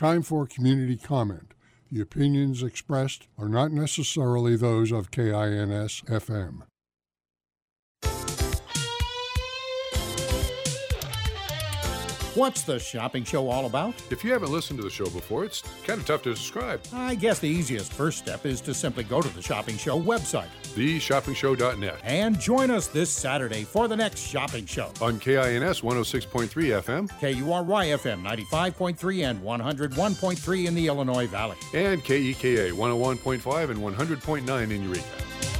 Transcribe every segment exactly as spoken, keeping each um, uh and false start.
Time for community comment. The opinions expressed are not necessarily those of K I N S F M. What's the shopping show all about? If you haven't listened to the show before, it's kind of tough to describe. I guess the easiest first step is to simply go to the Shopping Show website, the shopping show dot net, and join us this Saturday for the next shopping show. On K I N S one oh six point three F M, K U R Y F M ninety-five point three and one oh one point three in the Illinois Valley, and K E K A one oh one point five and one hundred point nine in Eureka.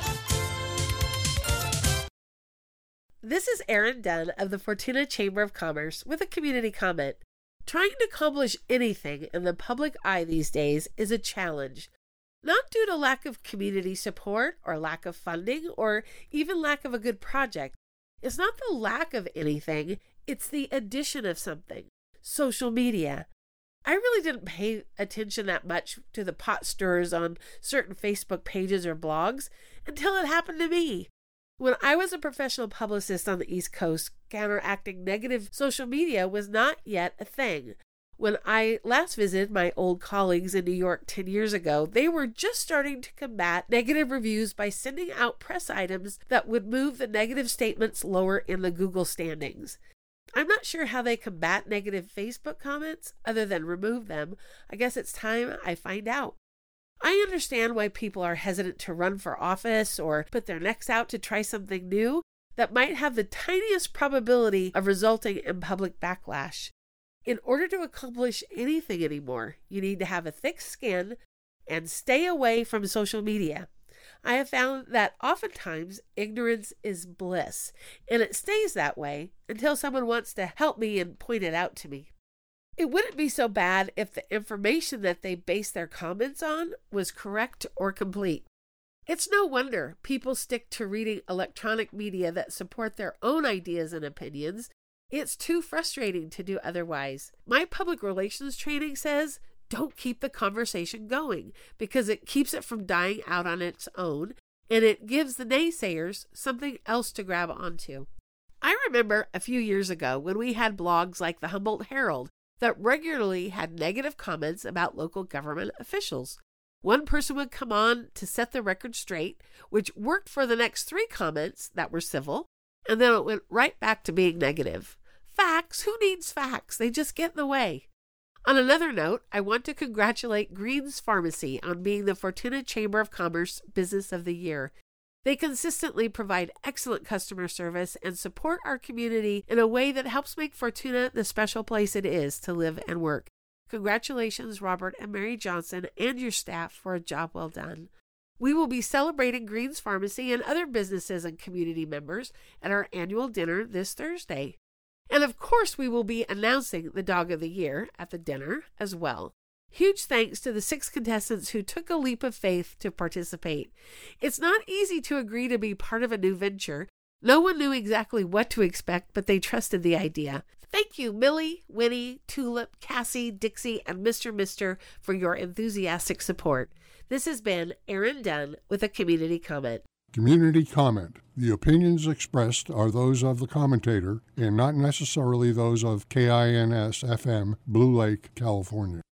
This is Erin Dunn of the Fortuna Chamber of Commerce with a community comment. Trying to accomplish anything in the public eye these days is a challenge. Not due to lack of community support or lack of funding or even lack of a good project. It's not the lack of anything, it's the addition of something. Social media. I really didn't pay attention that much to the pot stirrers on certain Facebook pages or blogs until it happened to me. When I was a professional publicist on the East Coast, counteracting negative social media was not yet a thing. When I last visited my old colleagues in New York ten years ago, they were just starting to combat negative reviews by sending out press items that would move the negative statements lower in the Google standings. I'm not sure how they combat negative Facebook comments other than remove them. I guess it's time I find out. I understand why people are hesitant to run for office or put their necks out to try something new that might have the tiniest probability of resulting in public backlash. In order to accomplish anything anymore, you need to have a thick skin and stay away from social media. I have found that oftentimes ignorance is bliss, and it stays that way until someone wants to help me and point it out to me. It wouldn't be so bad if the information that they base their comments on was correct or complete. It's no wonder people stick to reading electronic media that support their own ideas and opinions. It's too frustrating to do otherwise. My public relations training says, don't keep the conversation going because it keeps it from dying out on its own, and it gives the naysayers something else to grab onto. I remember a few years ago when we had blogs like the Humboldt Herald that regularly had negative comments about local government officials. One person would come on to set the record straight, which worked for the next three comments that were civil, and then it went right back to being negative. Facts? Who needs facts? They just get in the way. On another note, I want to congratulate Green's Pharmacy on being the Fortuna Chamber of Commerce Business of the Year. They consistently provide excellent customer service and support our community in a way that helps make Fortuna the special place it is to live and work. Congratulations, Robert and Mary Johnson and your staff for a job well done. We will be celebrating Green's Pharmacy and other businesses and community members at our annual dinner this Thursday. And of course, we will be announcing the Dog of the Year at the dinner as well. Huge thanks to the six contestants who took a leap of faith to participate. It's not easy to agree to be part of a new venture. No one knew exactly what to expect, but they trusted the idea. Thank you, Millie, Winnie, Tulip, Cassie, Dixie, and Mister Mister for your enthusiastic support. This has been Erin Dunn with a community comment. Community comment. The opinions expressed are those of the commentator and not necessarily those of K I N S F M, Blue Lake, California.